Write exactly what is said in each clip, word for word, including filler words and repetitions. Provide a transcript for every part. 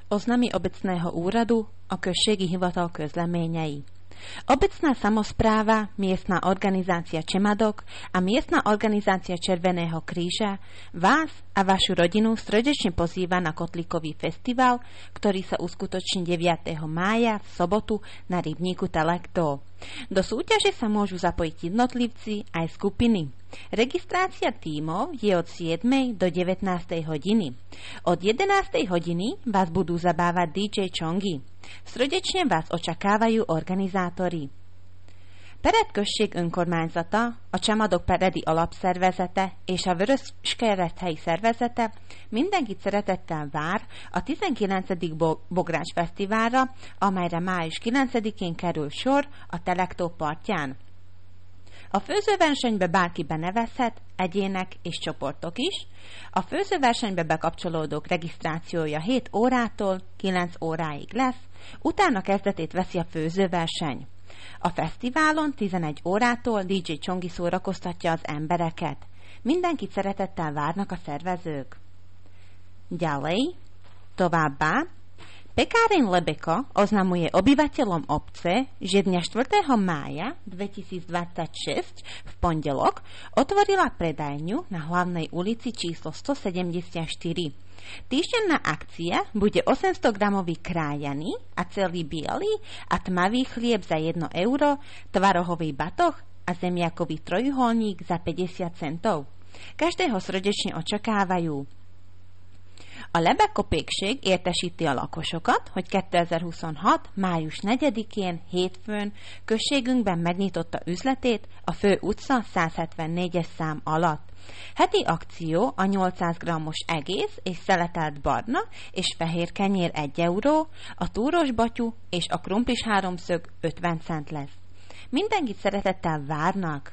Oznamy obecného úradu o községi hivatal közleményei. Obecná samospráva, miestna organizácia Čemadok a miestna organizácia Červeného kríža vás a vašu rodinu srdečne pozýva na Kotlíkový festival, ktorý sa uskutoční deviateho mája v sobotu na rybníku Telekto. Do súťaže sa môžu zapojiť jednotlivci aj skupiny. Registrácia tímov je od siedmej do devätnástej hodiny. Od jedenástej hodiny vás budú zabávať dý džej Chongi. Srdečne vás očakávajú organizátori. Pered község önkormányzata, a Csamadok Peredi Alapszervezete és a Vöröskereszt-helyi szervezete mindenkit szeretettel vár a tizenkilencedik Bogrács Fesztiválra, amelyre május kilencedikén kerül sor a Telektó partján. A főzőversenybe bárki benevezhet, egyének és csoportok is. A főzőversenybe bekapcsolódók regisztrációja hét órától kilenc óráig lesz, utána kezdetét veszi a főzőverseny. A fesztiválon tizenegy órától dí djé Chongi szórakoztatja az embereket. Mindenkit szeretettel várnak a szervezők. Ďalej, továbbá, Pekáreň Lebeka oznamuje obyvateľom obce, že dňa štvrtého mája dvetisícdvadsaťšesť v pondelok otvorila predajňu na hlavnej ulici číslo stosedemdesiatštyri. Týždenná akcia bude osemstogramový krájaný a celý biely a tmavý chlieb za jedno euro, tvarohový batoh a zemiakový trojuholník za päťdesiat centov. Každého srdečne očakávajú. A Lebeko pékség értesíti a lakosokat, hogy kétezer-huszonhat. május negyedikén hétfőn községünkben megnyitotta üzletét a Fő utca százhetvennégyes szám alatt. Heti akció a nyolcszáz grammos egész és szeletelt barna és fehér kenyér egy euró, a túros batyú és a krumplis háromszög ötven cent lesz. Mindenkit szeretettel várnak.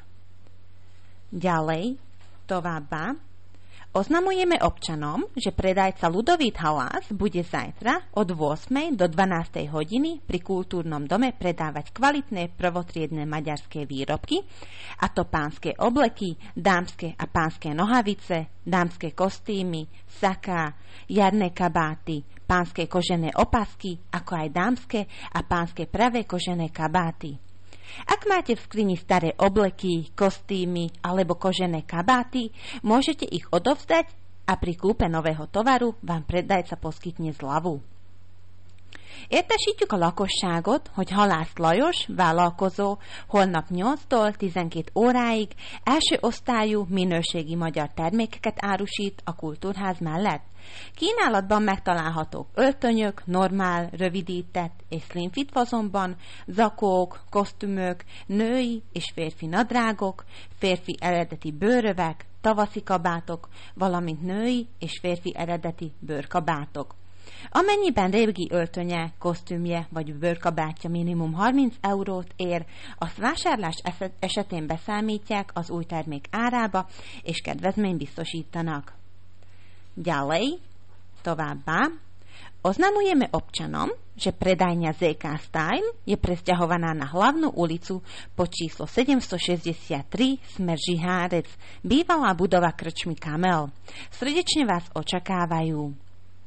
Ďalej, továbbá, oznamujeme občanom, že predajca Ludovít Halás bude zajtra od ôsmej do dvanástej hodiny pri kultúrnom dome predávať kvalitné prvotriedne maďarské výrobky, a to pánske obleky, dámske a pánske nohavice, dámske kostýmy, saká, jarné kabáty, pánske kožené opasky, ako aj dámske a pánske pravé kožené kabáty. Ak máte v skrini staré obleky, kostýmy alebo kožené kabáty, môžete ich odovzdať a pri kúpe nového tovaru vám predajca poskytne zľavu. Értesítjük a lakosságot, hogy Halász Lajos, vállalkozó, holnap nyolctól tizenkét óráig első osztályú minőségi magyar termékeket árusít a kultúrház mellett. Kínálatban megtalálhatók öltönyök, normál, rövidített és slimfit fazonban, zakók, kosztümök, női és férfi nadrágok, férfi eredeti bőrövek, tavaszi kabátok, valamint női és férfi eredeti bőrkabátok. Amennyiben régi öltönye, kosztümje vagy bőrkabátja minimum harminc eurót ér, azt vásárlás esetén beszámítják az új termék árába, és kedvezményt biztosítanak. Ďalej, továbbá, oznamujeme občanom, že predajňa zé ká Style je presťahovaná na hlavnú ulicu pod číslo sedemstošesťdesiattri smer Žihárec, bývalá budova krčmy Kamel. Srdečne vás očakávajú.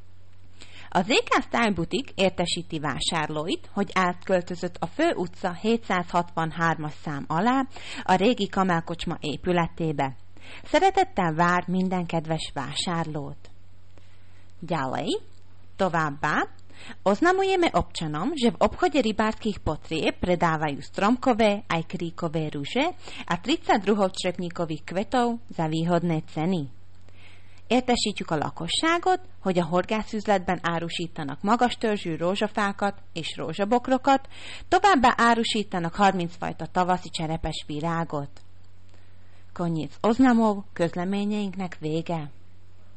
A zé ká Style butik értesíti vásárlóit, hogy átköltözött a Fő utca hétszázhatvanhármas szám alá a régi Kamelkocsma épületébe. Szeretettel vár minden kedves vásárlót. Ďalej, továbbá, oznamujeme občanom, že v obchode rybárskych potrieb predávajú stromkové aj kríkové ruže a tridsať druhov črepníkových kvetov za výhodné ceny. Értesítjük a lakosságot, hogy a horgászüzletben árusítanak magas törzsű rózsafákat és rózsabokrokat, továbbá árusítanak harminc fajta tavaszi cserepes virágot. Koniec oznamov, közleményeinknek vége.